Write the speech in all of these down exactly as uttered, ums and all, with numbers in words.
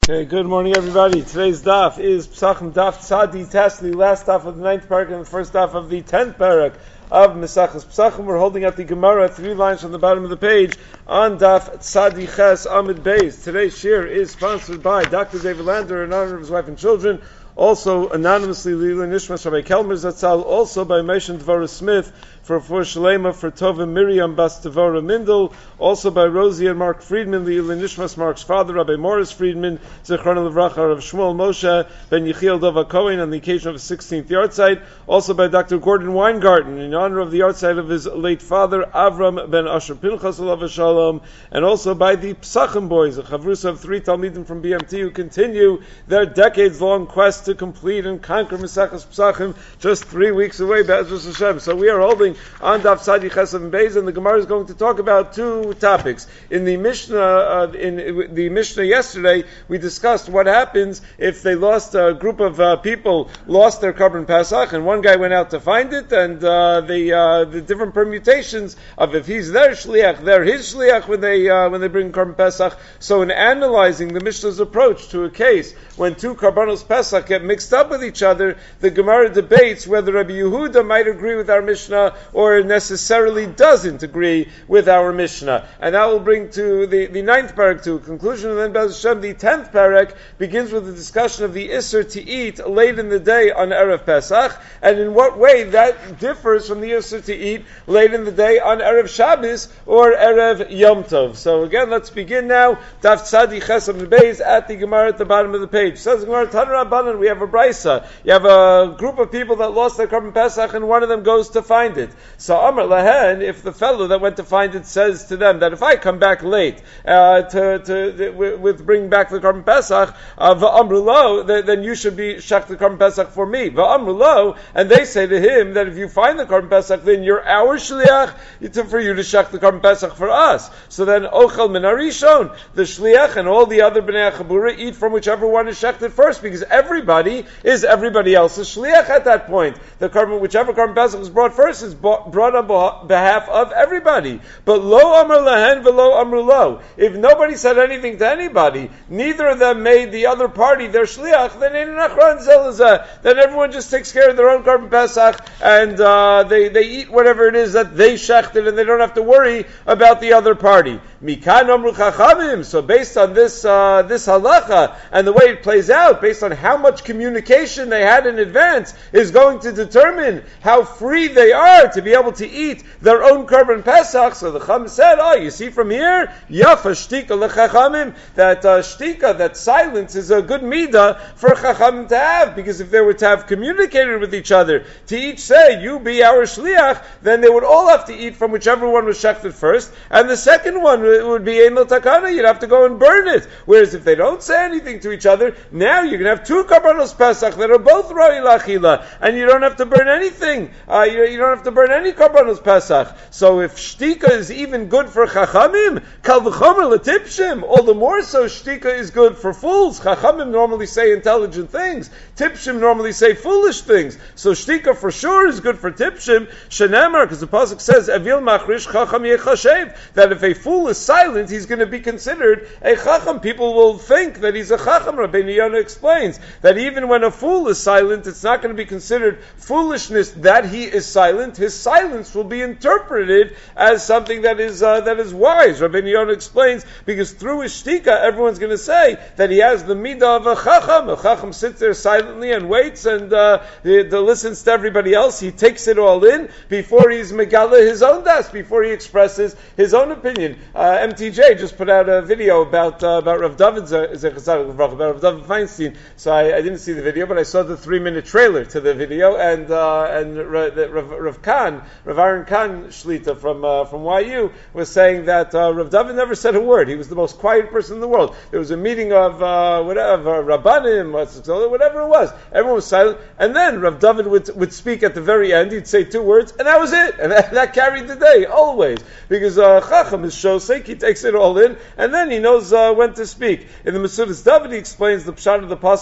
Okay, good morning everybody. Today's daf is Pesachim Daf Tzadi Tes, the last daf of the ninth parak and the first daf of the tenth parak of Mesachos Pesachim. We're holding at the Gemara, three lines from the bottom of the page, on daf Tzadi Ches Amid Beis. Today's shir is sponsored by Doctor David Lander in honor of his wife and children, also anonymously Lila Nishmas Rabbi Kelmer Zatzal, also by Moshe Dvorah Smith, for for Shalema, for Tova Miriam Bas Tevora Mindel, also by Rosie and Mark Friedman, Lila Nishmas Mark's father, Rabbi Morris Friedman, Zechron Levracha of Shmuel Moshe Ben Yechiel Dova Cohen on the occasion of his sixteenth yahrzeit, also by Doctor Gordon Weingarten in honor of the yahrzeit of his late father Avram Ben Asher Pinchas Alav Shalom, and also by the Pesachim boys, a chavrusa of three Talmidim from B M T who continue their decades-long quest to complete and conquer Mesachos Pesachim, just three weeks away, Be'ezus Hashem. So we are holding on Daf Tzadi Chesed and Beis, and the Gemara is going to talk about two topics. In the Mishnah, uh, in the Mishnah yesterday, we discussed what happens if they lost a group of uh, people lost their Korban Pesach, and one guy went out to find it, and uh, the uh, the different permutations of if he's their shliach, they're his shliach when they uh, when they bring Korban Pesach. So in analyzing the Mishnah's approach to a case when two Korbanos Pesach get mixed up with each other, the Gemara debates whether Rabbi Yehuda might agree with our Mishnah or necessarily doesn't agree with our Mishnah. And that will bring to the, the ninth parak to a conclusion, and then Be'ez Hashem, the tenth parak begins with the discussion of the Isser to eat late in the day on Erev Pesach, and in what way that differs from the Isser to eat late in the day on Erev Shabbos or Erev Yom Tov. So again, let's begin now. Daf Tzadi Chesed Beis at the Gemara at the bottom of the page. Says the Gemara, Tanur Rabbanan, we have a brisa. You have a group of people that lost their Korban Pesach, and one of them goes to find it. So Amar Lahen, if the fellow that went to find it says to them that if I come back late uh, to, to with, with bringing back the Korban Pesach, uh, v'amru lo, then you should be shach the Korban Pesach for me. V'amru lo, and they say to him that if you find the Korban Pesach, then you're our shliach to, for you to shach the Korban Pesach for us. So then ochel min harishon, the shliach and all the other bnei chabura eat from whichever one is shechted first, because everybody is everybody else's shliach at that point. The Korban, whichever Korban Pesach is brought first is brought on behalf of everybody. But lo amar lahen velo amru lo. If nobody said anything to anybody, neither of them made the other party their shliach, then in achron zelazah, then everyone just takes care of their own Korban Pesach, and uh, they, they eat whatever it is that they shechted, and they don't have to worry about the other party. Mikan amru chachamim. So based on this uh, this halacha and the way it plays out, based on how much communication they had in advance, is going to determine how free they are to be able to eat their own Korban Pesach. So the Chacham said, oh, you see from here, Yafa shtika lechachamim, that uh, shtika, that silence, is a good midah for Chachamim to have, because if they were to have communicated with each other, to each say, you be our shliach, then they would all have to eat from whichever one was shechted first, and the second one would be Ein Lo Takana, you'd have to go and burn it. Whereas if they don't say anything to each other, now you can have two Korbanos Pesach that are both Roi Lachila, and you don't have to burn anything. Uh, you, you don't have to burn any Korbanos Pesach. So if shtika is even good for Chachamim, Kal V'chomer L'Tipshim, all the more so shtika is good for fools. Chachamim normally say intelligent things. Tipshim normally say foolish things. So shtika for sure is good for Tipshim. Shenemar, because the pasuk says, Evil Machrish Chacham Yechashev, that if a fool is silent, he's going to be considered a Chacham. People will think that he's a Chacham. Rabbeinu Yonah explains that even when a fool is silent, it's not going to be considered foolishness that he is silent. His silence will be interpreted as something that is uh, that is wise. Rabbeinu Yonah explains, because through his shtika, everyone's going to say that he has the midah of a Chacham. A Chacham sits there silently and waits and uh, the, the listens to everybody else. He takes it all in before he's megala his own das, before he expresses his own opinion. Uh, M T J just put out a video about uh, about Rav David about Rav David Feinstein. So I, I didn't see the video, but I saw the three minute trailer to the video, and uh, and Rav, Rav, Rav Khan, Rav Aaron Khan Shlita from uh, from Y U was saying that uh, Rav David never said a word. He was the most quiet person in the world. There was a meeting of uh, whatever Rabbanim, whatever it was. Everyone was silent, and then Rav David would would speak at the very end. He'd say two words, and that was it. And that, that carried the day always, because uh, Chacham is shosek. He takes it all in, and then he knows uh, when to speak. In the Mesudas David, he explains the pshat of the pasuk is that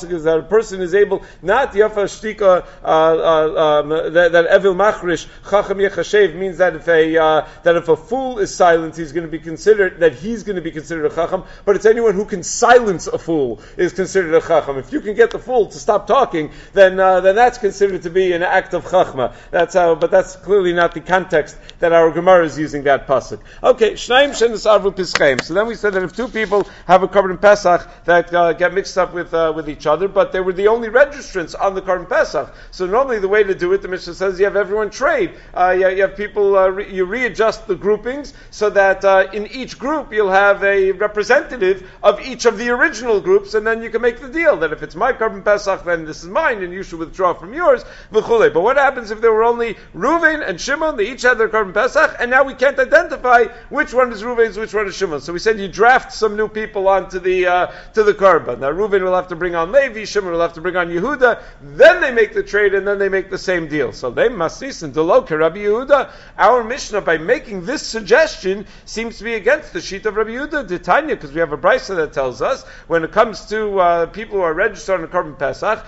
person is able, not yafa shtika, uh, uh, um, that, that evil machrish, chacham yechashev, means that if a, uh, that if a fool is silent, he's going to be considered, that he's going to be considered a chacham, but it's anyone who can silence a fool is considered a chacham. If you can get the fool to stop talking, then, uh, then that's considered to be an act of chachma. That's how, but that's clearly not the context that our Gemara is using that pasuk. Okay, shnaim shenis arvu pischeim. So then we said that if two people have a korban pesach that uh, get mixed up with uh, with each other, but they were the only registrants on the korban pesach. So normally the way to do it, the Mishnah says, you have everyone trade. Uh, you, you have people, uh, re- you readjust the groupings so that uh, in each group you'll have a representative of each of the original groups, and then you can make the deal that if it's my korban pesach, then this is mine, and you should withdraw from yours. V'chulei. But what happens if there were only Reuven and Shimon? They each had their korban pesach, and now we can't identify which one is Reuven's, which one is Shimon. So we said you draft some new people onto the uh, to the korban. Now Reuven will have to bring on Levi, Shimon will have to bring on Yehuda. Then they make the trade, and then they make the same deal. So they must cease and deloke Rabbi Yehuda. Our Mishnah, by making this suggestion, seems to be against the sheet of Rabbi Yehuda D'Tanya, because we have a brisa that tells us when it comes to uh, people who are registered on the korban pesach,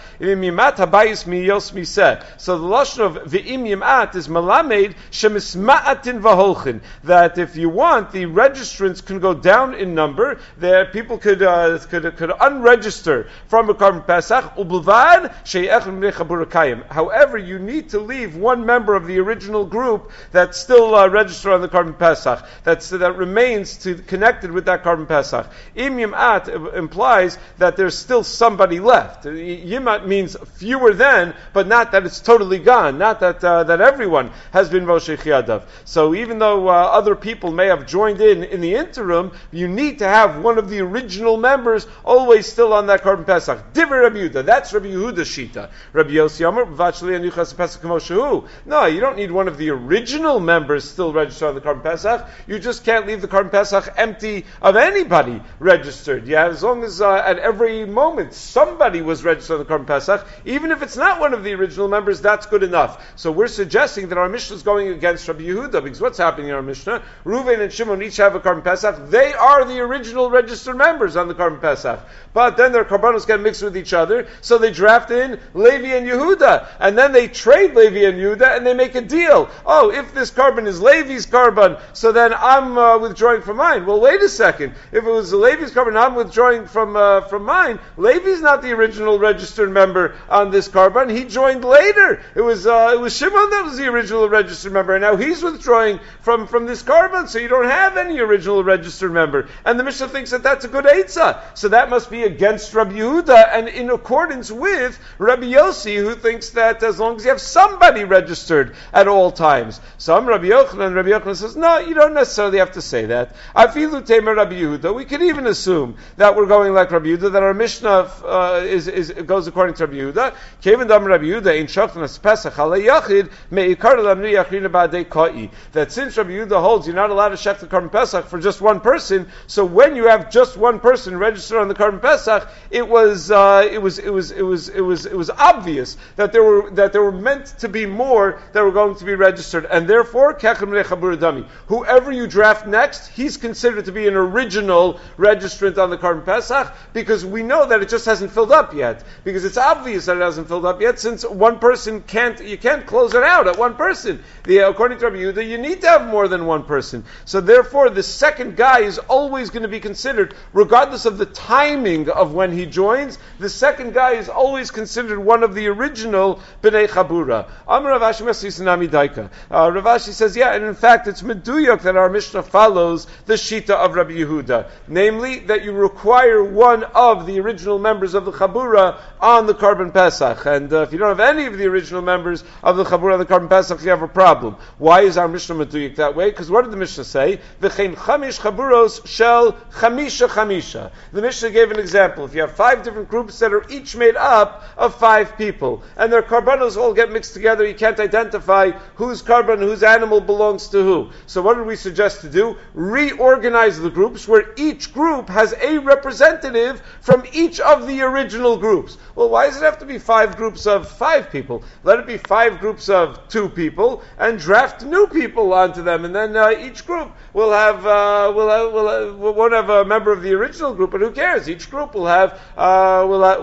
so the lashon of v'im yimat is malamed shemisma'atin v'holchin, that if you want, the registrants can go down in number. There, people could uh, could could unregister from a korban pesach. Ubulvad she'echad minei chabura kayim. However, you need to leave one member of the original group that's still uh, registered on the korban pesach, that's that remains to connected with that korban pesach. Im yimat implies that there's still somebody left. Yimat means fewer than, but not that it's totally gone. Not that uh, that everyone has been Moshe Chiyadav. So even though uh, other people may have joined in in the interim, you need to have one of the original members always still on that korban pesach. Divrei Rabbi Yehuda. That's Rabbi Yehuda's shita. Rabbi Yossi Amar v'achli anuchas pesach k'moshehu. No, you don't need one of the original members still registered on the korban pesach. You just can't leave the korban pesach empty of anybody registered. Yeah, as long as uh, at every moment somebody was registered on the korban pesach, even if it's not one of the original members, that's good enough. So we're suggesting that our Mishnah is going against Rabbi Yehuda, because what's happening in our Mishnah? Reuven and Shimon each have a korban pesach. They are the original registered members on the korban pesach. But then their korbanos get mixed with each other, so they draft in Levi and Yehuda, and then they trade Levi and Yehuda, and they make a deal. Oh, if this korban is Levi's korban, so then I'm uh, withdrawing from mine. Well, wait a second. If it was Levi's korban, I'm withdrawing from uh, from mine. Levi's not the original registered member on this korban. He joined later. It was uh, it was Shimon that was the original registered member, and now he's withdrawing from, from this korban, so you don't have any original registered member. And the Mishnah thinks that that's a good eitzah. So that must be against Rabbi Yehuda, and in accordance with Rabbi Yossi, who thinks that as long as you have somebody registered at all times. Some Rabbi Yochanan, Rabbi Yochanan says, no, you don't necessarily have to say that. Afilu temer Rabbi Yehuda. We could even assume that we're going like Rabbi Yehuda, that our Mishnah uh, is, is goes according to Rabbi Yehuda. Kevin dam Rabbi Yehuda in shachnas pesach alei yachid meikar lamri yachrina ba'adei koi. That since Rabbi Yehuda holds you're not allowed to shech the korban pesach for just one person, so when you have just one person registered on the korban pesach, it was uh, it was it was it was it was it was obvious that there were that there were meant to be more that were going to be registered, and therefore kechem lechabur dami. Whoever you draft next, he's considered to be an original registrant on the korban pesach, because we know that it just hasn't filled up yet, because it's obvious that it hasn't filled up yet, since one person can't you can't close it out at one person. The, according to Rabbi Yehuda, you need to have more than one person. So therefore, the second guy is always going to be considered, regardless of the timing of when he joins. The second guy is always considered one of the original B'nai Chabura. Amar Rav Ashi Mesisinami Daika. Rav Ashi says, yeah, and in fact, it's meduyok that our Mishnah follows the shita of Rabbi Yehuda, namely that you require one of the original members of the Chabura on the korban pesach. And uh, if you don't have any of the original members of the Chabura on the korban pesach, you have a problem. Why is our Mishnah meduyok that way? Because what did the Mishnah say? V'chein chamish chaburos shel chamisha chamisha. The Mishnah gave an example. If you have five different groups that are each made up of five people, and their karbanos all get mixed together, you can't identify whose karban, whose animal belongs to who. So what did we suggest to do? Reorganize the groups where each group has a representative from each of the original groups. Well, why does it have to be five groups of five people? Let it be five groups of two people, and draft new people onto them, and then uh, each group will have, uh, will have, will have, won't have a member of the original group, but who cares? Each group will have, uh, will have, will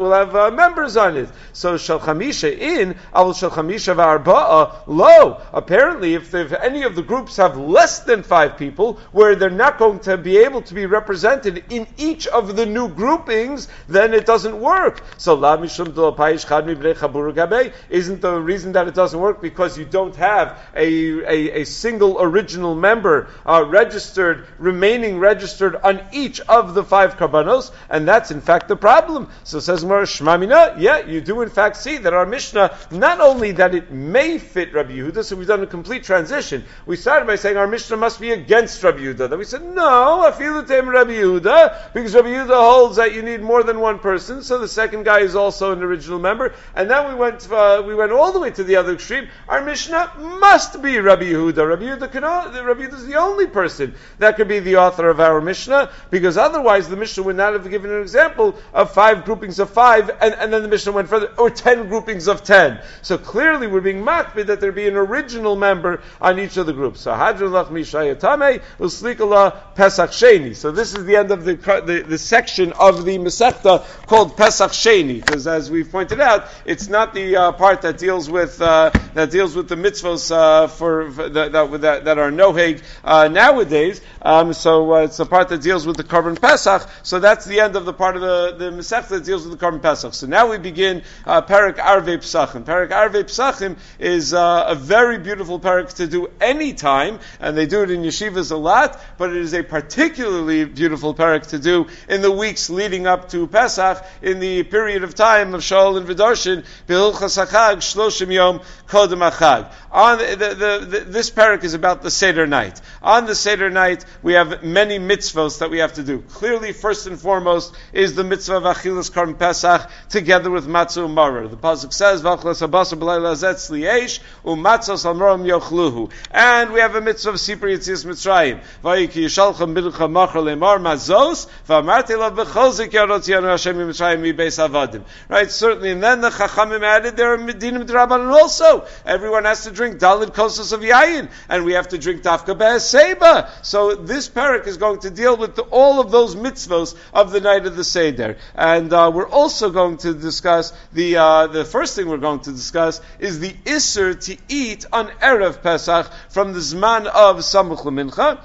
will have uh, members on it. So shel chamisha in, al shel chamisha v'arba'a lo. Apparently, if, if any of the groups have less than five people, where they're not going to be able to be represented in each of the new groupings, then it doesn't work. So la mishum de payish chad mibnei chabur gabe. Isn't the reason that it doesn't work because you don't have a, a, a single original member uh, registered, remaining registered on each of the five karbanos, and that's in fact the problem. So says Mar Shmamina, yeah, you do in fact see that our Mishnah, not only that it may fit Rabbi Yehuda, so we've done a complete transition. We started by saying our Mishnah must be against Rabbi Yehuda. Then we said, no, afilu teim Rabbi Yehuda, because Rabbi Yehuda holds that you need more than one person, so the second guy is also an original member. And then we went uh, we went all the way to the other extreme. Our Mishnah must be Rabbi Yehuda. Rabbi Yehuda, can, Rabbi Yehuda is the only person that could be the author of our Mishnah, because otherwise the Mishnah would not have given an example of five groupings of five, and, and then the Mishnah went further, or ten groupings of ten. So clearly we're being makbid that there be an original member on each of the groups. So Hadron Lach Mishayatame Uslikala Pesach Sheni. So this is the end of the, the, the section of the Masechta called Pesach Sheni, because as we've pointed out, it's not the uh, part that deals with uh, that deals with the mitzvos uh, for, for the, that, that that are noheg uh, nowadays. Um, so uh, it's the part that deals with the Korban Pesach. So that's the end of the part of the the Masechta that deals with the Korban Pesach. So now we begin uh, Perek Arvei Pesachim. Perek Arvei Pesachim is uh, a very beautiful perek to do any time, and they do it in yeshivas a lot. But it is a particularly beautiful perek to do in the weeks leading up to Pesach, in the period of time of Shaul and V'darshin, B'hilchas HaChag, Shloshim Yom Kodem HaChag. On the, the, the, this perek is about the Seder night. On the Seder night, we have many mitzvos that we have to do. Clearly, first and foremost, is the mitzvah of Achilas Korban Pesach together with matzah u'maror. The pasuk says, "V'achlas habasar b'layla zetz li'esh u'matzos al-marom yochluhu." And we have a mitzvah of Sipur Yetzias Mitzrayim. Vayiki yishalchem b'ilcha machar le'mar mazos v'amarti lav b'chol zik yarot yanu Hashem Mitzrayim mi'beis avadim. Right, certainly. And then the Chachamim added there are medinim d'Rabbanan also. Everyone has to drink dalid kosos of yayin, and we have to drink dafka be'aseba. So this parak is going to deal with the, all of those mitzvos of the night of the Seder. And uh, we're also going to discuss the uh, the first thing we're going to discuss is the Isser to eat on Erev Pesach from the Zman of Samuch L'Mincha.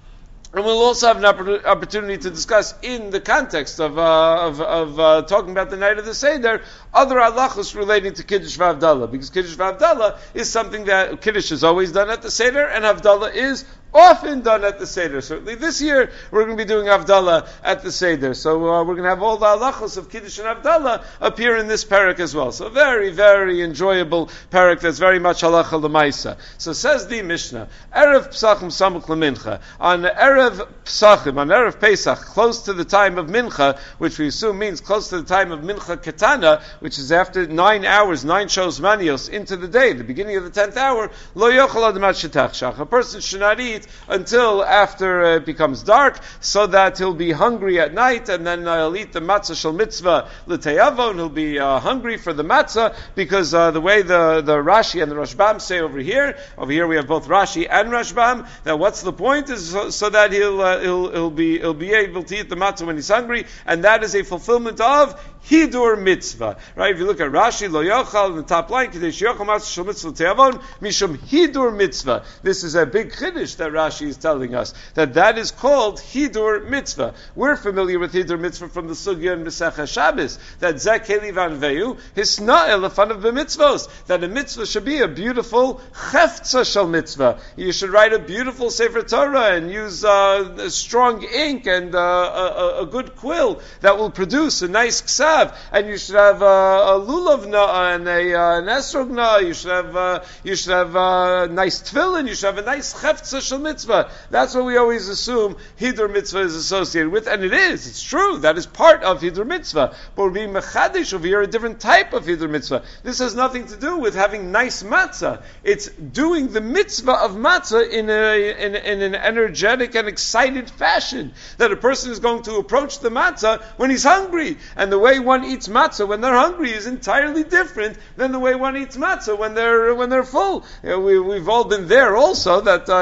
And we'll also have an opportunity to discuss, in the context of uh, of, of uh, talking about the night of the Seder, other halachos relating to Kiddush v'Havdalah, because Kiddush v'Havdalah is something that Kiddush is always done at the Seder, and Havdalah is often done at the Seder. Certainly this year, we're going to be doing Havdalah at the Seder. So uh, we're going to have all the halachos of Kiddush and Havdalah appear in this parak as well. So very, very enjoyable parak that's very much halacha l'maisa. So says the Mishnah, Erev Pesachim Samuch L'Mincha. On Erev Pesachim, on Erev Pesach, close to the time of Mincha, which we assume means close to the time of Mincha Ketana, which is after nine hours, nine shows manios into the day, the beginning of the tenth hour, Lo Yochel Adamat Shetach Shach. A person should not eat until after uh, it becomes dark, so that he'll be hungry at night, and then uh, he'll eat the matzah shel mitzvah l'teyavo, and he'll be uh, hungry for the matzah, because uh, the way the, the Rashi and the Rashbam say over here, over here we have both Rashi and Rashbam, that what's the point is so, so that he'll, uh, he'll he'll be he'll be able to eat the matzah when he's hungry, and that is a fulfillment of Hidur mitzvah. Right? If you look at Rashi, Lo Yochal, in the top line, Kadesh Yochal matzah shel mitzvah l'teyavon, mishum Hidur mitzvah. This is a big chiddush that Rashi is telling us, that that is called Hidur Mitzvah. We're familiar with Hidur Mitzvah from the Sugya and Mesechah Shabbos, that Zek Heli Van Veyu, Hisna'el Lefan of the mitzvos, that a mitzvah should be a beautiful Cheftza Shel Mitzvah. You should write a beautiful Sefer Torah and use uh, strong ink and uh, a, a good quill that will produce a nice ksav, and you should have uh, a lulav na'ah and a, uh, an esrog na'ah, you should have uh, you should have uh, nice tefillin, you should have a nice Cheftza Shel Mitzvah. That's what we always assume Hidur Mitzvah is associated with, and it is. It's true. That is part of Hidur Mitzvah. But we're being mechadish over here, a different type of Hidur Mitzvah. This has nothing to do with having nice matzah. It's doing the mitzvah of matzah in, a, in, in an energetic and excited fashion. That a person is going to approach the matzah when he's hungry. And the way one eats matzah when they're hungry is entirely different than the way one eats matzah when they're when they're full. You know, we, we've all been there also, that, uh, you know,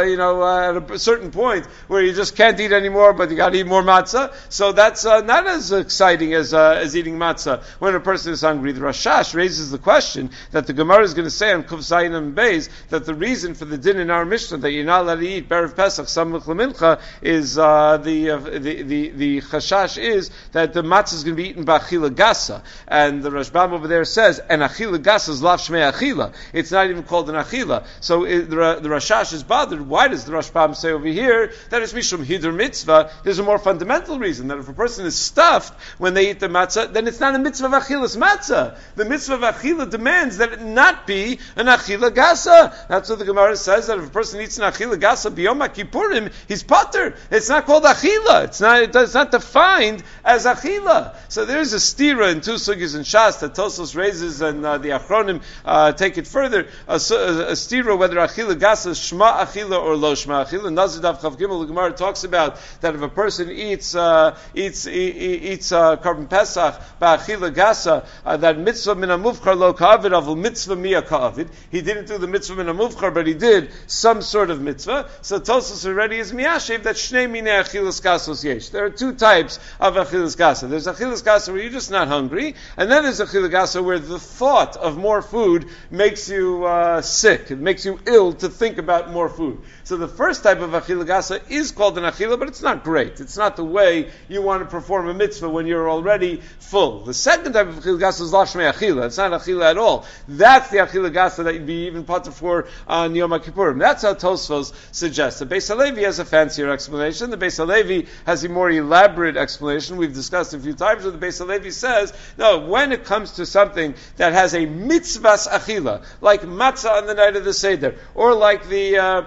uh, at a certain point where you just can't eat anymore, but you got to eat more matzah. So that's uh, not as exciting as uh, as eating matzah when a person is hungry. The Rashash raises the question that the Gemara is going to say on Kuf Zayin and Beis that the reason for the din in our Mishnah that you're not allowed to eat Berev Pesach Samach L'Mincha is uh, the, uh, the the the chashash is that the matzah is going to be eaten by achila gasa, and the Rashbam over there says an achila gasa is lav shmei achila. It's not even called an achila. So it, the, the Rashash is bothered. Why does the Rashbam say over here that it's mishum hidur mitzvah? There's a more fundamental reason that if a person is stuffed when they eat the matzah, then it's not a mitzvah of achilas matzah. The mitzvah of achila demands that it not be an achila gasa. That's what the Gemara says, that if a person eats an achila gasa biyom kippurim, he's patur. It's not called achila. It's not. It's not defined as achila. So there's a stira in two sugis in Shas that Tosfos raises, and uh, the Achronim uh, take it further. A, a, a stira whether achila gasa is shma achila or lo shma achila. Nazir Daf Chav Gimel, the Gemara talks about that if a person eats uh, eats e, e, eats uh, Korban Pesach by achila gasa, uh, that mitzvah min hamuvchar lo ka'avid avul mitzvah miya ka'avid. He didn't do the mitzvah min hamuvchar, but he did some sort of mitzvah. So Tosfos already is miyashiv that shnei minei achilas gasos yesh. There are two types of achilas gasa. There's achilas gasa where you're just not hungry, and then there's achilas gasa where the thought of more food makes you uh, sick. It makes you ill to think about more food. So the first type of achilas gasa is called an achila, but it's not great. It's not the way you want to perform a mitzvah when you're already full. The second type of achilas gasa is lashmei achila. It's not achila at all. That's the achilas gasa that you'd be even patur for on Yom Kippurim. That's how Tosfos suggests. The Beis Halevi has a fancier explanation. The Beis Halevi has a more elaborate explanation. We've discussed a few times where the Beis Halevi says, no, when it comes to something that has a mitzvahs achila, like matzah on the night of the Seder, or like the uh,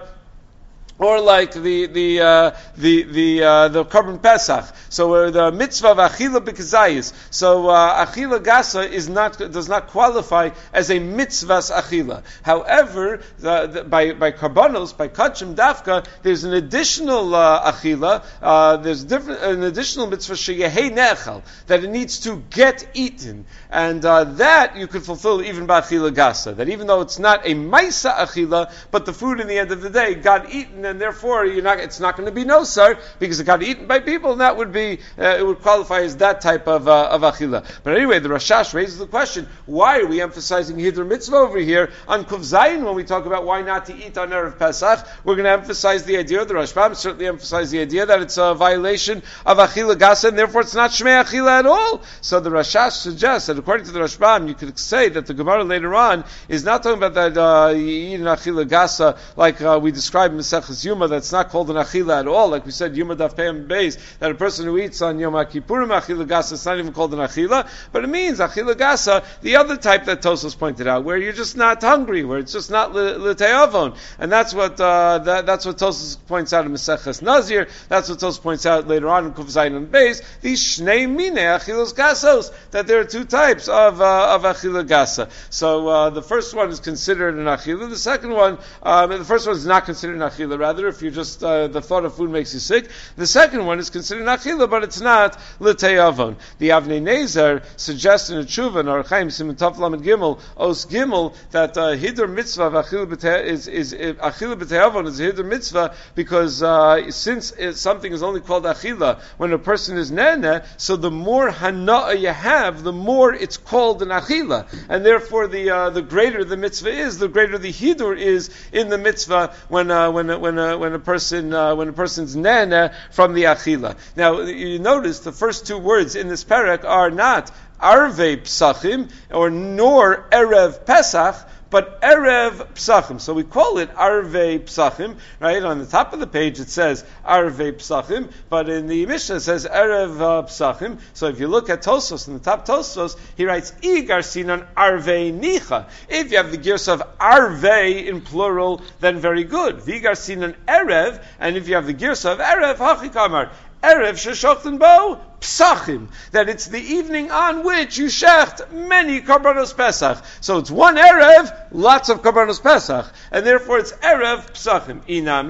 or like the the uh, the the uh, the Korban Pesach. So uh, the mitzvah of achila b'kazayis. So uh, achila gasa is not does not qualify as a mitzvahs achila. However, the, the, by by karbanos, by kachim dafka, there's an additional uh, achila. Uh, there's different an additional mitzvah sheyehei nechal, that it needs to get eaten, and uh, that you could fulfill even by achila gasa. That even though it's not a maisa achila, but the food in the end of the day got eaten, and therefore you're not, it's not going to be nosar because it got eaten by people, and that would be uh, it would qualify as that type of uh, of achila. But anyway, the Rashash raises the question: why are we emphasizing hidur mitzvah over here on Kuf Zayin when we talk about why not to eat on Erev Pesach? We're going to emphasize the idea. The Rashbam certainly emphasized the idea that it's a violation of achila gasa, and therefore it's not shmei achila at all. So the Rashash suggests that according to the Rashbam, you could say that the Gemara later on is not talking about that uh, you eat an achila gasa like uh, we described in Maseches Yuma. That's not called an achila at all. Like we said, Yuma Daf Pei Beis, that a person who eats on Yom Kippurim achila gasa, it's not even called an achila, but it means achila gasa, the other type that Tosfos pointed out, where you're just not hungry, where it's just not l'te'avon, and that's what uh, that, that's what Tosfos points out in Maseches Nazir. That's what Tosfos points out later on in Kuf Zayin and Beis. These shnei minei achilos gasos, that there are two types of uh, of achila gasa. So uh, the first one is considered an achila. The second one, um, the first one is not considered an achila. Rather, if you just uh, the thought of food makes you sick. The second one is considered an achila, but it's not l'te'avon. The Avnei Nezer suggests in a tshuva in Orach Chaim Siman Tov Lamed Gimel Os Gimel that uh, hidur mitzvah of achila b'te is is uh, achila b'te'avon is a hidur mitzvah because uh, since it, something is only called achila when a person is nene, so the more hana'ah you have, the more it's called an achila, and therefore the uh, the greater the mitzvah is, the greater the hidur is in the mitzvah when uh, when when uh, when a person uh, when a person's nene from the achila. Now you notice the first two words in this parak are not arvei psachim or nor erev pesach, but Erev Psachim. So we call it Arvei Psachim, right? On the top of the page it says Arvei Psachim, but in the Mishnah it says Erev uh, Psachim. So if you look at Tosfos, in the top Tosfos, he writes Igar Sinan Arvei Nicha. If you have the gears of Arvei in plural, then very good. Vigar Sinan Erev, and if you have the gears of Erev, Hachikamar. Erev sheshochten bo psachim, that it's the evening on which you shecht many karbanos pesach. So it's one erev, lots of karbanos pesach, and therefore it's erev psachim. Inami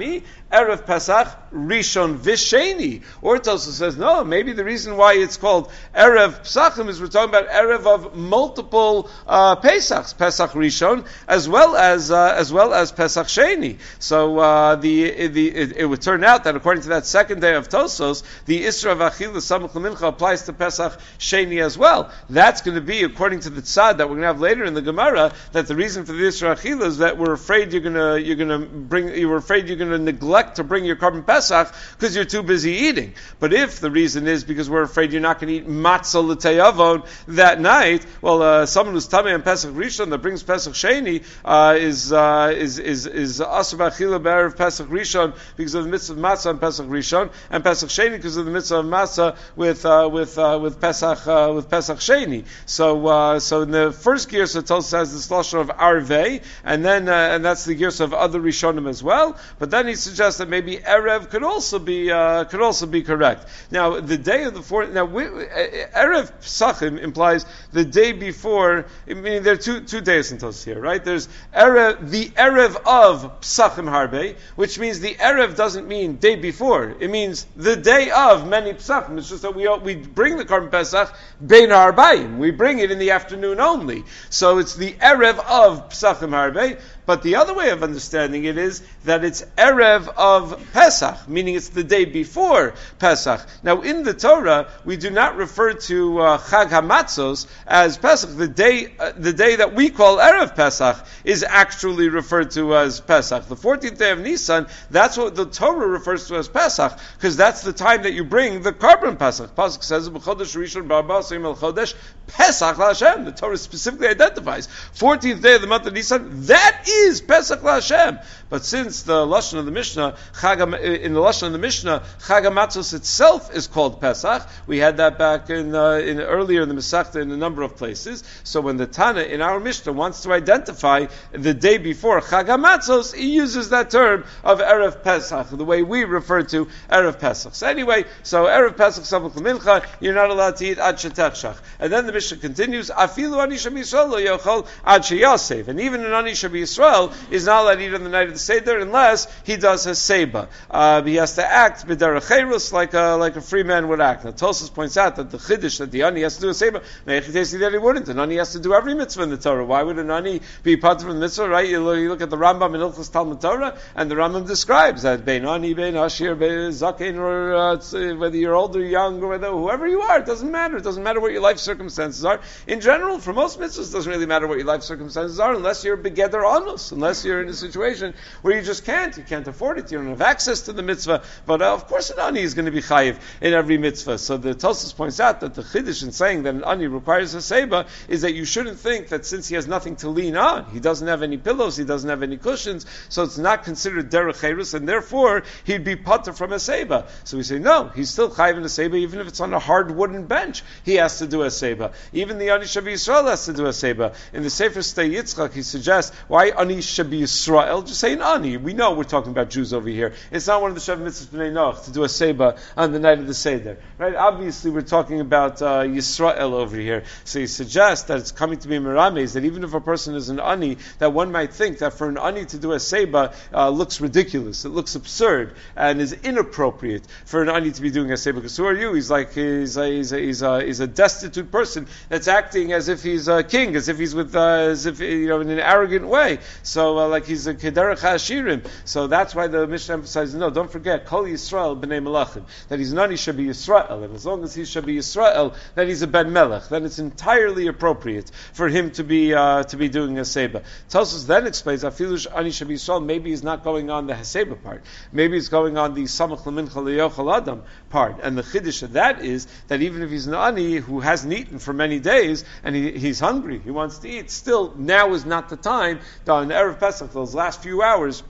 Erev Pesach, Rishon Visheni. Or Tosfos says, no, maybe the reason why it's called Erev Pesachim is we're talking about Erev of multiple uh, Pesachs, Pesach Rishon, as well as uh, as well as Pesach Sheni. So uh, the the it, it would turn out that according to that second day of Tosfos, the Isra of Achila Samach L'Mincha applies to Pesach Sheni as well. That's going to be, according to the Tzad that we're going to have later in the Gemara, that the reason for the Isra Achila is that we're afraid you're going to you're going to bring you're afraid you're going to neglect to bring your Korban Pesach because you're too busy eating. But if the reason is because we're afraid you're not going to eat matzah l'teyavon that night, well, uh, someone who's tamei on Pesach Rishon that brings Pesach Sheni uh, is uh, is is is asur b'achila b'erev Pesach Rishon because of the mitzvah of matzah on Pesach Rishon, and Pesach Sheni because of the mitzvah of matzah with uh, with uh, with Pesach uh, with Pesach Sheni. So uh, so in the first gears it also has this lashon of arvei, and then uh, and that's the gears of other Rishonim as well. But then he suggests that maybe erev could also be uh, could also be correct. Now the day of the fourth. Now we, uh, erev Pesachim implies the day before. I mean, there are two two days in Tosfos here, right? There's erev, the erev of Pesachim Harbe, which means the erev doesn't mean day before. It means the day of many Pesachim. It's just that we we bring the Korban Pesach bein harbayim. We bring it in the afternoon only. So it's the erev of Pesachim Harbe. But the other way of understanding it is that it's Erev of Pesach, meaning it's the day before Pesach. Now, in the Torah, we do not refer to uh, Chag HaMatzos as Pesach. The day, uh, the day that we call Erev Pesach is actually referred to as Pesach. The fourteenth day of Nisan, that's what the Torah refers to as Pesach, because that's the time that you bring the Korban Pesach. Pasuk says, "B'chodesh Rishon b'Arba Yom Chodesh Pesach LaHashem." The Torah specifically identifies fourteenth day of the month of Nisan. That is Pesach LaHashem. But since the lashon of the Mishnah, Chag, in the lashon of the Mishnah, Chag HaMatzos itself is called Pesach. We had that back in, uh, in earlier in the Masechta in a number of places. So when the Tana in our Mishnah wants to identify the day before Chag HaMatzos, he uses that term of Erev Pesach, the way we refer to Erev Pesach. So anyway, so Erev Pesach Samach L'Mincha, you're not allowed to eat Ad Shetechshach. And then the Mishnah continues, Afilu Ani Sheb Yisrael lo yochol Ad Sheyasev. And even an Ani Sheb Yisrael is not allowed to eat on the night of the Seder unless he does his Seba. Uh, he has to act b'derech cherus like a like a free man would act. Now Tosfos points out that the chiddush that the ani has to do a Seba, me'echitesi that he wouldn't. An ani has to do every mitzvah in the Torah. Why would an ani be part of the mitzvah? Right? You look, you look at the Rambam in Hilchos Talmud Torah, and the Rambam describes that bein ani, bein ashir, bein zaken, or uh, whether you're old or young, or whether whoever you are, it doesn't matter. It doesn't matter what your life circumstances are. In general, for most mitzvahs, it doesn't really matter what your life circumstances are, unless you're begeder anus, unless you're in a situation where you just can't, you can't afford it, you don't have access to the mitzvah. But uh, of course, an ani is going to be chayiv in every mitzvah. So the Tosfos points out that the chiddush in saying that an ani requires a seba is that you shouldn't think that since he has nothing to lean on, he doesn't have any pillows, he doesn't have any cushions, so it's not considered derech cherus, and therefore he'd be patur from a seba. So we say no, he's still chayiv in a seba, even if it's on a hard wooden bench, he has to do a seba. Even the ani Shabi Yisrael has to do a seba. In the Sefer Stei Yitzchak, he suggests why ani Shabi Yisrael? Just say an ani. We know we're talking about Jews over here. It's not one of the Shav Mitzvahs B'nai Noach to do a seba on the night of the Seder, right? Obviously, we're talking about uh, Yisrael over here. So he suggests that it's coming to be merames, that even if a person is an ani, that one might think that for an ani to do a seba uh, looks ridiculous, it looks absurd, and is inappropriate for an ani to be doing a seba. Because who are you? He's like he's a, he's a, he's a, he's a destitute person that's acting as if he's a king, as if he's with uh, as if you know in an arrogant way. So uh, like he's a kederach hashirim. So that's why the Mishnah emphasizes, no, don't forget, Kol Yisrael b'nei Melachim, that he's nani Shabi Yisrael, and as long as he's Shabi Yisrael, then he's a ben melech. Then it's entirely appropriate for him to be uh, to be doing a seba. Tosfos then explains, Afilu ani Shabi Yisrael, maybe he's not going on the haseba part, maybe he's going on the samach l'mincha liyochel adam part, and the chiddush of that is that even if he's an ani who hasn't eaten for many days and he, he's hungry, he wants to eat, still now is not the time. On the Erev Pesach, those last few hours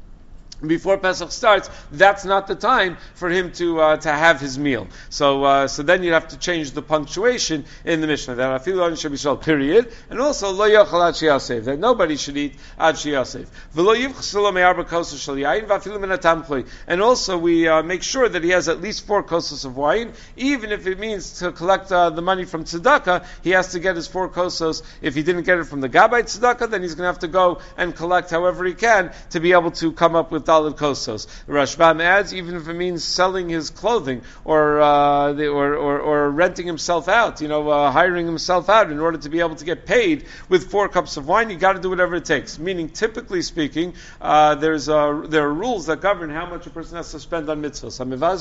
before Pesach starts, that's not the time for him to uh, to have his meal. So uh, so then you have to change the punctuation in the Mishnah. That afilu ani Shabi Yisrael, period, and also lo yochel ad sheyasev, that nobody should eat ad sheyasev. V'lo yivchas lo me'arba kosos shel yayin v'afilu min hatamchloi. And also we uh, make sure that he has at least four kosos of wine, even if it means to collect uh, the money from tzedakah. He has to get his four kosos. If he didn't get it from the gabbai tzedakah, then he's going to have to go and collect however he can to be able to come up with daled kosos. Rashbam adds, even if it means selling his clothing or uh, the, or, or or renting himself out, you know, uh, hiring himself out in order to be able to get paid with four cups of wine, you got to do whatever it takes. Meaning, typically speaking, uh, there's uh, there are rules that govern how much a person has to spend on mitzvahs.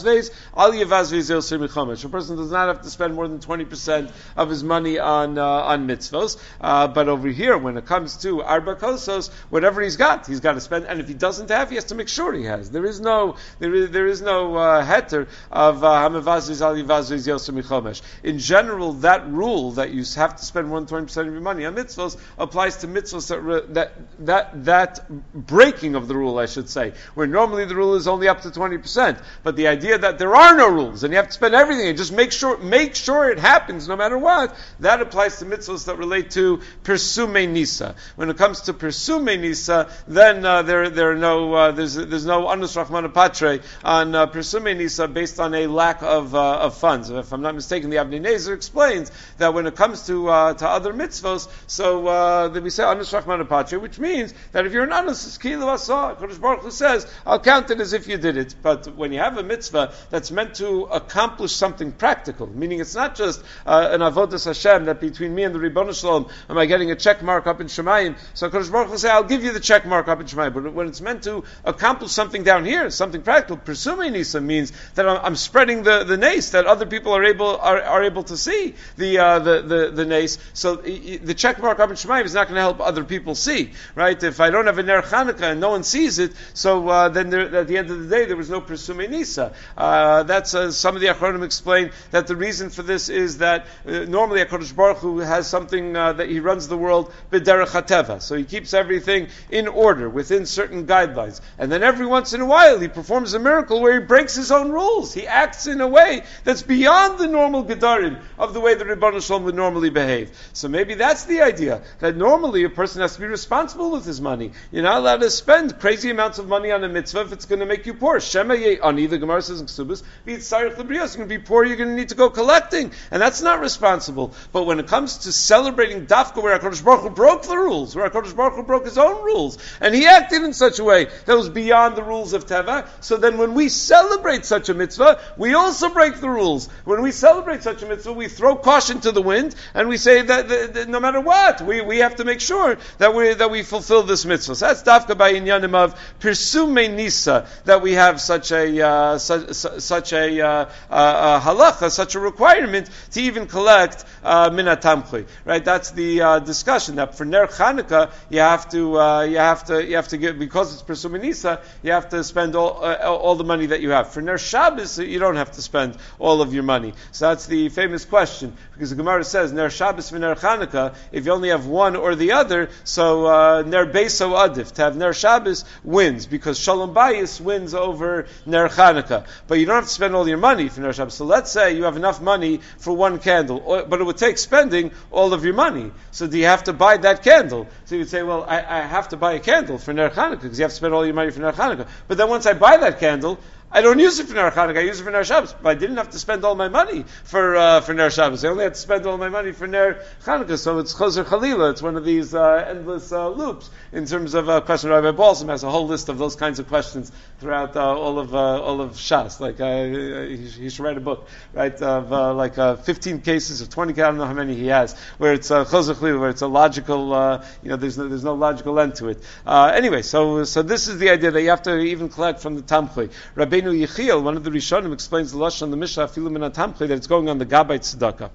A person does not have to spend more than twenty percent of his money on uh, on mitzvahs. Uh, but over here, when it comes to arba kosos, whatever he's got, he's got to spend. And if he doesn't have, he has to make sure he has. There is no there is there is no uh, heter of hamavazviz al yivazviz yoser michomesh. In general, that rule that you have to spend more than twenty percent of your money on mitzvahs applies to mitzvahs that re, that that that breaking of the rule, I should say, where normally the rule is only up to twenty percent. But the idea that there are no rules and you have to spend everything and just make sure make sure it happens no matter what, that applies to mitzvahs that relate to Persume Nisa. When it comes to Persume Nisa, then uh, there there are no uh, there's there's no Anus Rachmana Patre on uh, Persume Nisa based on a lack of uh, of funds. If I'm not mistaken, the Avnei Nezer explains that when it comes to uh, to other mitzvahs, so uh, that we say Anus Rachmana Patre, which means that if you're an Anus, it's Kilu Asa. Kodesh Baruch Hu says, I'll count it as if you did it. But when you have a mitzvah that's meant to accomplish something practical, meaning it's not just uh, an avodas Hashem that between me and the Ribbon Shalom am I getting a check mark up in Shemayim. So Kodesh Baruch Hu will say, I'll give you the check mark up in Shemayim. But when it's meant to accomplish something down here, something practical, Persume Nisa means that I'm, I'm spreading the, the nace, that other people are able are, are able to see the uh, the, the the nace. So the check mark up in Shemayim is not going to help other people see, right? If I don't have a Ner Chanukah and no one sees it, so uh, then there, at the end of the day there was no Persume Nisa. Uh, that's uh, some of the Achronim explain that the reason for this is that uh, normally HaKadosh Baruch Hu has something uh, that he runs the world b'derech hateva, so he keeps everything in order within certain guidelines, and then every once in a while he performs a miracle where he breaks his own rules. He acts in a way that's beyond the normal gedarim of the way the Ribbon Shalom would normally behave. So maybe that's the idea, that normally a person has to be responsible with his money. You're not allowed to spend crazy amounts of money on a mitzvah if it's going to make you poor. Shema ye'ani, the Gemara says in Ksubas, v'yitzarech l'brios, you're going to be poor, you're going to need to go collecting, and that's not responsible. But when it comes to celebrating Dafka, where HaKadosh Baruch Hu broke the rules, where HaKadosh Baruch Hu broke his own rules, and he acted in such a way that was beyond the rules of Teva, so then when we celebrate such a mitzvah, we also break the rules. When we celebrate such a mitzvah, we throw caution to the wind, and we say that, that, that no matter what, we, we have to make sure that we that we fulfill this mitzvah. So that's Dafka by Inyanim of Persume Nisa, that we have such a uh, such, such a uh, uh, halacha, such a requirement to even collect uh, min hatamchui. Right? That's the uh, discussion that for Ner Chanukah you have to uh, you have to you have to give, because it's Persume Nisa, you have to spend all uh, all the money that you have. For Ner Shabbos you don't have to spend all of your money. So that's the famous question, because the Gemara says Ner Shabbos for Ner Chanukah, if you only have one or the other, so uh, Ner Beiso Adif, to have Ner Shabbos wins, because Shalom Bayis wins over Ner Chanukah. But you don't have to spend all your money for Ner Shabbos. So let's say you have enough money for one candle, but it would take spending all of your money. So do you have to buy that candle? So you would say, well, I, I have to buy a candle for Ner Chanukah, because you have to spend all your money for Ner Chanukah. But then once I buy that candle, I don't use it for Ner Chanukah, I use it for Ner Shabbos. But I didn't have to spend all my money for uh, for Ner Shabbos. I only had to spend all my money for Ner Chanukah. So it's Choser Chalila. It's one of these uh, endless uh, loops in terms of uh, question. Rabbi Balsam has a whole list of those kinds of questions throughout uh, all of uh, all of Shas. Like uh, he, he should write a book, right? Of uh, like uh, fifteen cases of twenty. I don't know how many he has, where it's uh, Choser Chalila, where it's a logical. Uh, you know, there's no, there's no logical end to it. Uh, anyway, so so this is the idea that you have to even collect from the Tamchui. Rabbeinu Yechiel, one of the Rishonim, explains the Lashon, the Mishnah, Afilu min hatamchui, that it's going on the Gabbai Tzedakah.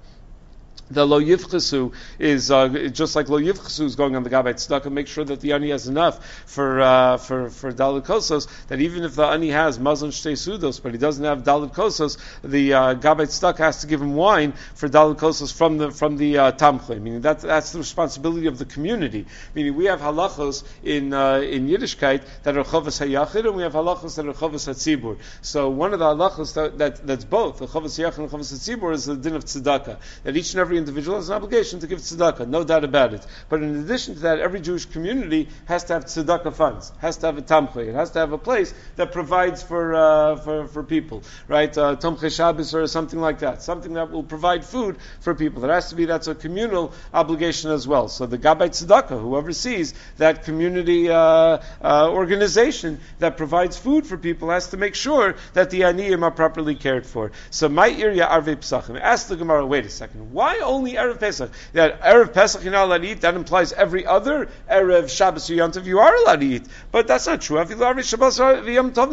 The lo yivchesu is uh, just like lo yivchesu is going on the gabbai tzedakah. Make sure that the ani has enough for uh, for for daled kosos. That even if the ani has mazon shtei sudos, but he doesn't have daled kosos, the uh, gabbai tzedakah has to give him wine for daled kosos from the from the uh, tamchle. Meaning that that's the responsibility of the community. Meaning we have halachos in uh, in Yiddishkeit that are chovas hayachid, and we have halachos that are chovas hatzibur. So one of the halachos that, that that's both the chovas hayachid and chovas hatzibur is the din of tzedakah. That each and every individual has an obligation to give tzedakah, no doubt about it. But in addition to that, every Jewish community has to have tzedakah funds, has to have a tamchei, it has to have a place that provides for uh, for, for people, right? Uh, Tomchei Shabbos or something like that, something that will provide food for people. There has to be, that's a communal obligation as well. So the Gabbai Tzedakah, whoever sees that community uh, uh, organization that provides food for people, has to make sure that the aniyim are properly cared for. So my area Arvei Pesachim. Ask the Gemara, wait a second, why only Erev Pesach? That Erev Pesach you're not allowed to eat, that implies every other Erev Shabbos or Yom Tov you are allowed to eat. But that's not true. Even Erev Shabbos and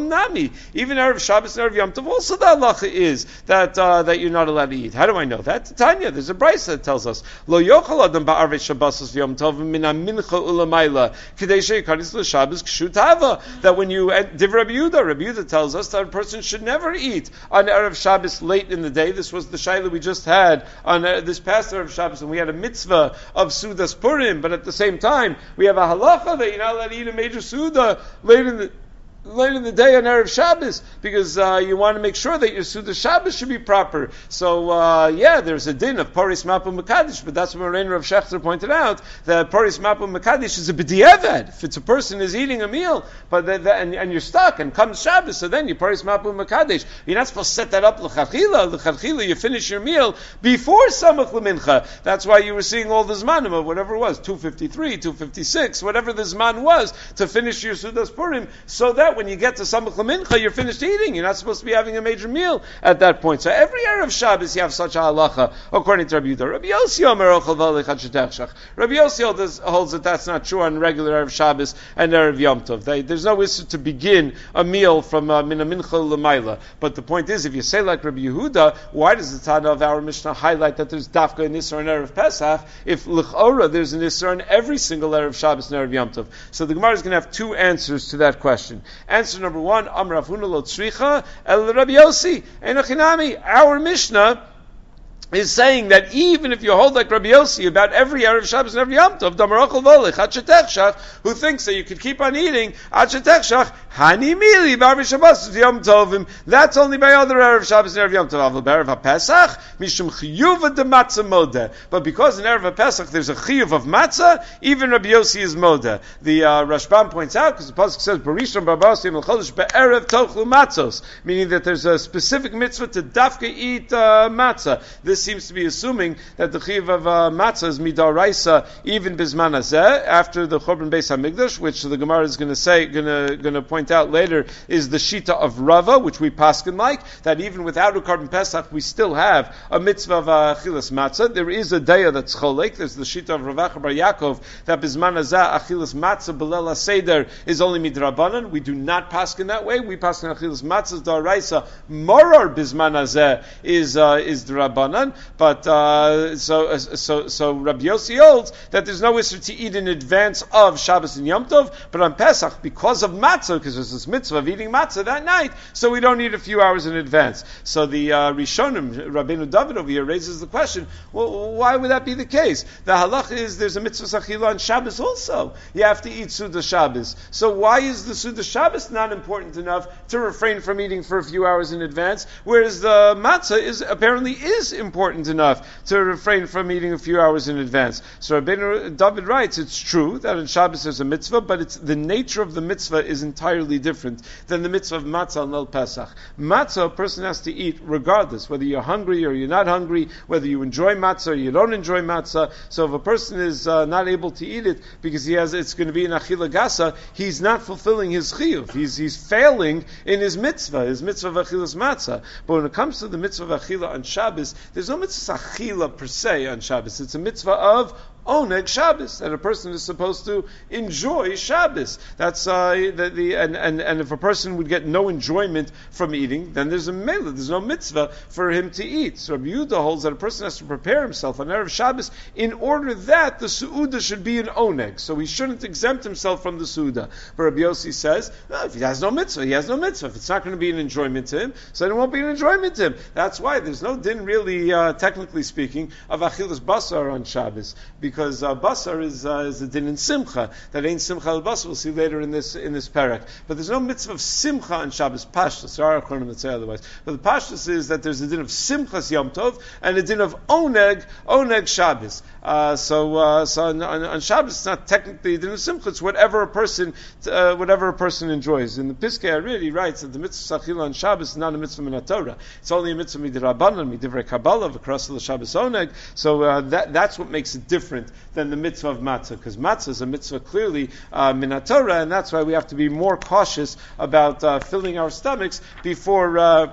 Erev Yom Tov, also the halacha is that uh, that you're not allowed to eat. How do I know that? Tanya, there's a brayso that tells us, Lo yochel adam ba'arvei Shabbos v'Yom Tov min mincha ulamayla k'dei she'yikanis l'Shabbos k'shut hava. That when you, Div Rabbi Yehuda, Rabbi Yehuda tells us that a person should never eat on Erev Shabbos late in the day. This was the shayla we just had on uh, this past Erev Shabbos, and we had a mitzvah of Sudas Purim, but at the same time, we have a halacha that you're not allowed to eat a major Suda late in the late in the day on Erev Shabbos, because uh, you want to make sure that your Suda Shabbos should be proper. So, uh, yeah, there's a din of Paris Mapu Makadish, but that's what Moraine Rav Shechter pointed out, that Paris Mapu Makadish is a b'diavad. If it's a person is eating a meal, but the, the, and, and you're stuck, and comes Shabbos, so then you Paris Mapu Makadish. You're not supposed to set that up l'chachila. L'chachila, you finish your meal before Samach L'mincha. That's why you were seeing all the zmanim of whatever it was, two fifty-three, two fifty-six, whatever the zman was, to finish your Sudas Purim, so that when you get to Samach L'mincha, you're finished eating. You're not supposed to be having a major meal at that point. So every Erev Shabbos you have such a halacha, according to Rabbi Yehuda. Rabbi Yossi Omer Ochel V'Olech Ad Shetechshach. Rabbi Yossi holds, holds that that's not true on regular Erev Shabbos and Erev Yom Tov. They, there's no issue to begin a meal from uh, Min HaMincha L'mayla. But the point is, if you say like Rabbi Yehuda, why does the Tana of our Mishnah highlight that there's Dafka and Isser on Erev Pesach, if L'chora there's an Isser on every single Erev Shabbos and Erev Yom Tov? So the Gemara is going to have two answers to that question. Answer number one, Am Rav Huna lo tzricha el Rabbi Yossi enochinami. Our Mishnah is saying that even if you hold like Rabbi Yossi about every Erev Shabbos and every Yom Tov, Damar Ochel V'Olech Ad Shetechshach, who thinks that you could keep on eating Ad Shetechshach, Hani Mili B'Arvei Shabbos Yom Tovim. That's only by other Erev Shabbos and Erev Yom Tov. Avol B'Erev HaPesach Mishum Chiyuv de Matzah Modeh. But because in Erev HaPesach there's a Chiyuv of Matzah, even Rabbi Yossi is Modeh. The uh, Rashbam points out, because the pasuk says Barishon Barbasim L'Chodesh Be'erev Tochlu Matzos, meaning that there's a specific mitzvah to dafka eat uh, matzah. This seems to be assuming that the chiyuv of uh, matzah is midaraisa even bisman hazeh, after the Churban Beis Hamikdash, which the Gemara is going to say, going to going to point out later, is the shita of Rava, which we paskin like, that even without a Korban Pesach we still have a mitzvah of uh, chilas matzah. There is a daya that's cholek. There's the shita of Rav Acha bar Yaakov that bisman hazeh achilas matzah belel seder is only midrabanan. We do not paskin that way. We paskin achilas matzah daraisa. Morar bisman hazeh is uh, is drabanan. But uh, so so so Rabbi Yossi holds that there's no issue to eat in advance of Shabbos and Yom Tov, but on Pesach, because of matzah, because there's this mitzvah of eating matzah that night, so we don't eat a few hours in advance. So the uh, Rishonim, Rabbeinu David over here raises the question: well, why would that be the case? The halach is there's a mitzvah sachila on Shabbos also. You have to eat Suda Shabbos. So why is the Suda Shabbos not important enough to refrain from eating for a few hours in advance, whereas the matzah is apparently is important enough to refrain from eating a few hours in advance? So Rabbeinu David writes, it's true that in Shabbos there's a mitzvah, but it's the nature of the mitzvah is entirely different than the mitzvah of matzah on El Pesach. Matzah, a person has to eat regardless, whether you're hungry or you're not hungry, whether you enjoy matzah or you don't enjoy matzah. So if a person is uh, not able to eat it because he has, it's going to be an achila gasa, he's not fulfilling his chiyuv. He's he's failing in his mitzvah, his mitzvah of achilas matzah. But when it comes to the mitzvah of achila on Shabbos, there's no mitzvah achila per se on Shabbos. It's a mitzvah of Oneg Shabbos, that a person is supposed to enjoy Shabbos. That's uh, the, the and, and and if a person would get no enjoyment from eating, then there's a mela, there's no mitzvah for him to eat. So Rabbi Yehuda holds that a person has to prepare himself on Erev Shabbos in order that the su'uda should be an oneg. So he shouldn't exempt himself from the su'uda. But Rabbi Yossi says, no, if he has no mitzvah, he has no mitzvah. If it's not going to be an enjoyment to him, so then it won't be an enjoyment to him. That's why there's no din really, uh, technically speaking, of achilas basar on Shabbos, because because uh, basar is uh, is a din in simcha that ain't simcha al basar. We'll see later in this in this parak. But there's no mitzvah of simcha on Shabbos pashtus. There are achronim that say otherwise. But the pashtus is that there's a din of simchas yom tov and a din of oneg oneg Shabbos. Uh, so uh, so on, on, on Shabbos it's not technically a din of simcha. It's whatever a person uh, whatever a person enjoys. In the Piskei Arid he writes that the mitzvah sachila on Shabbos is not a mitzvah min Torah. It's only a mitzvah midrabanan, midivrei Kabbalah, v'kras the Shabbos oneg. So uh, that that's what makes it different than the mitzvah of matzah, because matzah is a mitzvah clearly uh, min Torah, and that's why we have to be more cautious about uh, filling our stomachs before. Uh,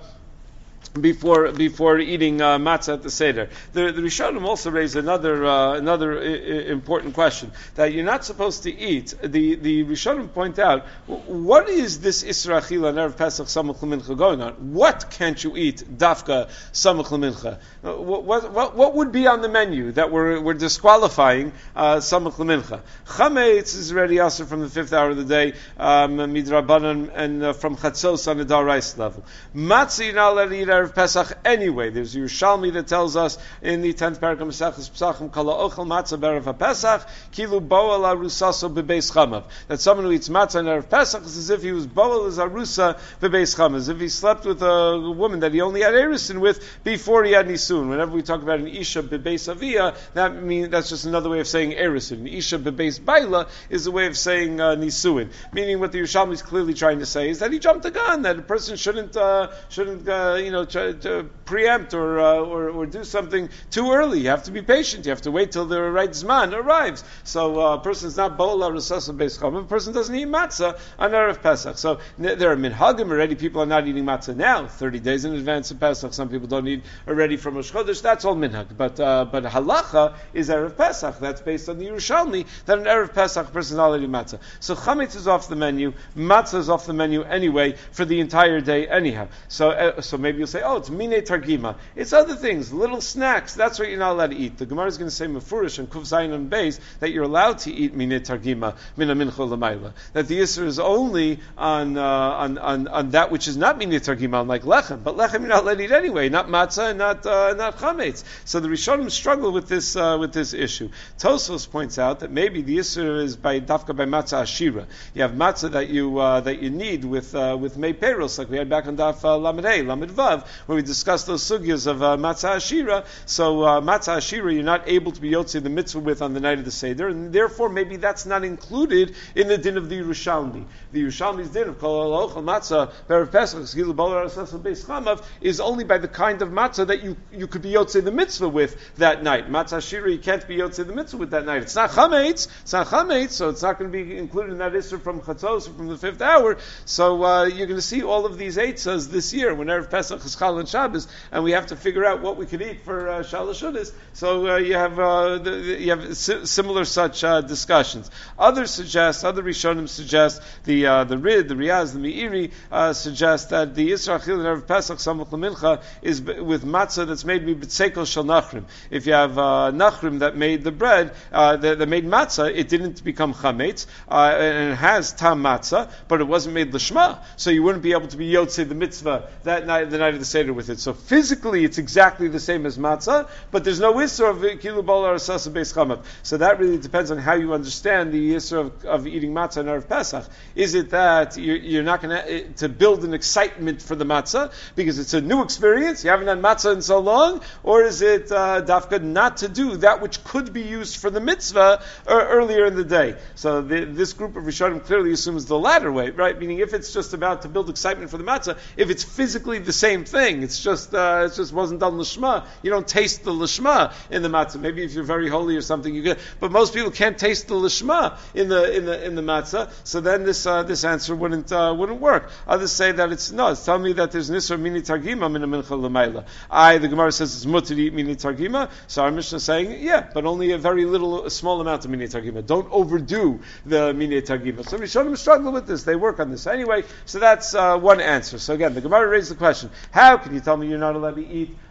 Before before eating uh, matzah at the seder, the, the Rishonim also raise another uh, another I- I important question that you're not supposed to eat. The the Rishonim point out, what is this Isra Achila and Erev Pesach Samach L'Mincha going on? What can't you eat dafka Samach L'Mincha? What, what what would be on the menu that we're we're disqualifying uh, Samach L'Mincha? Chametz is already also from the fifth hour of the day, um, midrabanan, and uh, from chatzos on the darais level. Matzah you're not allowed to eat Erev Pesach anyway. There's Yerushalmi that tells us in the tenth parak of Maseches Pesachim, Kala ochel matzah b'Erev Pesach, kilu boel arusaso bebeis chamav. That someone who eats matzah on Erev Pesach is as if he was boel as arusa bebeis chamav, as if he slept with a woman that he only had erusin with before he had nisun. Whenever we talk about an isha bebeis avia, that means that's just another way of saying erusin. An isha bebeis baila is a way of saying uh, nisuin. Meaning, what the Yerushalmi is clearly trying to say is that he jumped the gun. That a person shouldn't uh, shouldn't uh, you know. Try to preempt or, uh, or or do something too early. You have to be patient. You have to wait till the right zman arrives. So uh, a person's not bo'la rusasa beis chama. A person doesn't eat matzah on Erev Pesach. So n- there are minhagim already. People are not eating matzah now, thirty days in advance of Pesach. Some people don't eat already from Rosh Chodesh. That's all minhag. But uh, but halacha is Erev Pesach. That's based on the Yerushalmi that an Erev Pesach person is not eating matzah. So chametz is off the menu. Matzah is off the menu anyway for the entire day anyhow. So uh, so maybe you'll say, oh, it's mine targima. It's other things, little snacks. That's what you're not allowed to eat. The Gemara is going to say mefurish and kuf zayin and beis that you're allowed to eat mine targima mina mincha l'mayla. That the issur is only on, uh, on on on that which is not mine targima, like lechem. But lechem you're not allowed to eat anyway. Not matzah and not uh, not chametz. So the Rishonim struggle with this uh, with this issue. Tosfos points out that maybe the issur is by dafka by matzah ashira. You have matzah that you uh, that you need with uh, with mei peros, like we had back on daf uh, lamed hey, lamed vav, where we discussed those sugyas of uh, matzah ashira. So uh, matzah ashira you're not able to be yotze the mitzvah with on the night of the seder, and therefore maybe that's not included in the din of the Yerushalmi. The Yerushalmi's din of kol halochel matzah b'erev pesach gilu b'olar asasel beis chamav is only by the kind of matzah that you, you could be yotze the mitzvah with that night. Matzah ashira you can't be yotze the mitzvah with that night. It's not chametz. It's not chametz, so it's not going to be included in that issur from chatzos or from the fifth hour. So uh, you're going to see all of these eitzas this year when erev pesach is chal and Shabbos, and we have to figure out what we could eat for uh, Shalosh Shudas. So uh, you have uh, the, you have si- similar such uh, discussions. Others suggest, other Rishonim suggest, the uh, the Rid, the Riaz, the Meiri uh, suggest that the Yisra Achil and Erev Pesach Samach L'Mincha is b- with matzah that's made with b'tzekel shel nachrim. If you have uh, nachrim that made the bread, uh, that, that made matzah, it didn't become chametz, uh, and it has tam matzah, but it wasn't made l'shma, so you wouldn't be able to be yotze the mitzvah that night, the night of the seder with it. So physically, it's exactly the same as matzah, but there's no issur of kilu balar asasa beis chamav. So that really depends on how you understand the issur of, of eating matzah in Erev Pesach. Is it that you're, you're not going to to build an excitement for the matzah because it's a new experience, you haven't had matzah in so long, or is it uh, dafka not to do that which could be used for the mitzvah or earlier in the day? So the, this group of Rishonim clearly assumes the latter way, right? Meaning if it's just about to build excitement for the matzah, if it's physically the same thing, it's just uh, it just wasn't done lishma. You don't taste the lishma in the matzah. Maybe if you're very holy or something, you could. But most people can't taste the lishma in the in the in the matzah. So then this uh, this answer wouldn't uh, wouldn't work. Others say that it's no. It's telling me that there's nisr mini targima min mincha l'mayla. I the Gemara says it's mutter to eat mini targima. So our Mishnah is saying yeah, but only a very little, a small amount of mini targima. Don't overdo the mini targima. So Rishonim struggle with this. They work on this anyway. So that's uh, one answer. So again, the Gemara raised the question: how can you tell me you're not allowed to eat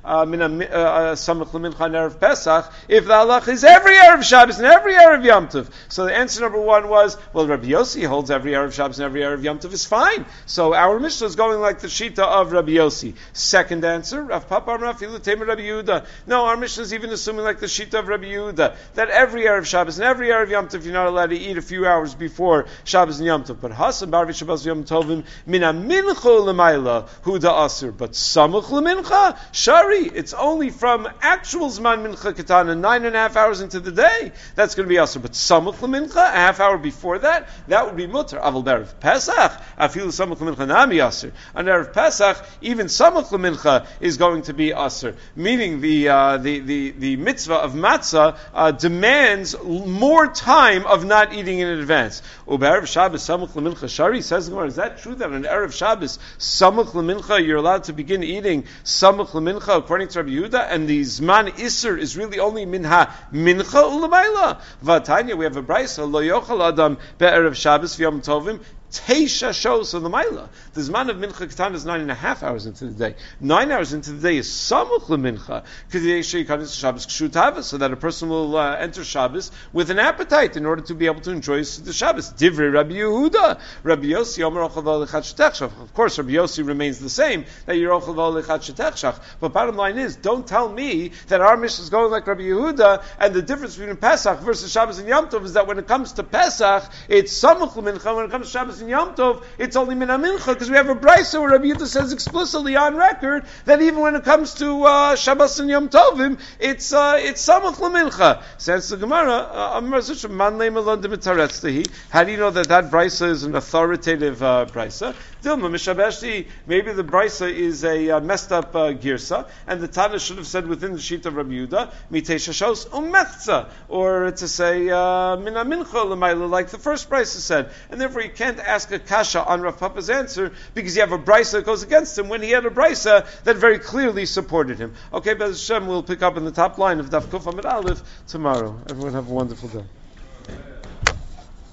uh, min samach lemincha and erev Pesach, if the halach is every erev Shabbos and every erev Yom Tov. So the answer number one was, well, Rabbi Yossi holds every erev Shabbos and every erev Yom Tov is fine. So our Mishnah is going like the shita of Rabbi Yossi. Second answer, Rav Papa Amar Afilu Temer Rabbi Yehuda. No, our Mishnah is even assuming like the shita of Rabbi Yehuda, that every erev Shabbos and every erev Yom Tov you're not allowed to eat a few hours before Shabbos and Yom Tov. But Hasan Barvi Shabbos Yom Tovim Mina Mincha L'mayla Huda Asur. But Samuch L'mincha Shari. It's only from actual Zman Mincha Ketana, nine and a half hours into the day. That's going to be Asur. But Samuch L'mincha, a half hour before that, that would be Mutter. Aval Berev Pesach, Afilu Samuch L'mincha Nami Asur. On Erev Pesach, even Samuch L'mincha is going to be Asur. Meaning the uh, the, the the mitzvah of matzah uh, demands more time of not eating in advance. Uberev Shabbos Samuch L'mincha Shari, says the Gemara, is that true that on Erev Shabbos Samuch L'mincha you're allowed to begin eating Samuch L'mincha according to Rabbi Yehuda, and the Zman Isser is really only Minha Mincha U'L'mayla? Vatanya, we have a brayso Lo Yochal Adam Be'erev Shabbos V'Yom Tovim Teisha shows of the Maila. The Zman of Mincha Ketan is nine and a half hours into the day. Nine hours into the day is Samuch L'Mincha, so that a person will uh, enter Shabbos with an appetite in order to be able to enjoy the Shabbos. Divrei Rabbi Yehuda, Rabbi Yossi Omer Ochel V'Olechat Shetech. Of course, Rabbi Yossi remains the same, that you're Ochel V'Olechat Shetech. But bottom line is, don't tell me that our mission is going like Rabbi Yehuda, and the difference between Pesach versus Shabbos and Yom Tov is that when it comes to Pesach, it's Samuch L'Mincha. When it comes to Shabbos and Yom Tov, it's only Min HaMincha, because we have a brayso where Rabbi Yehuda says explicitly on record that even when it comes to uh, Shabbos and Yom Tovim, it's uh, it's Samuch L'Mincha. Says the Gemara, Man Lei Melon D'Mitaretztehi. How do you know that that brayso is an authoritative uh, brayso? Dilma Mishabeshti, maybe the brayso is a uh, messed up uh, girsa, and the Tana should have said within the sheet of Rabbi Yehuda, Mitei Shashos Umechza, or to say uh, Min HaMincha L'Mayla, like the first brayso said, and therefore you can't ask a kasha on Rav Papa's answer because you have a brayso that goes against him when he had a brayso that very clearly supported him. Okay, Bez Hashem, we'll pick up in the top line of Daf Kuf Amud Aleph tomorrow. Everyone have a wonderful day.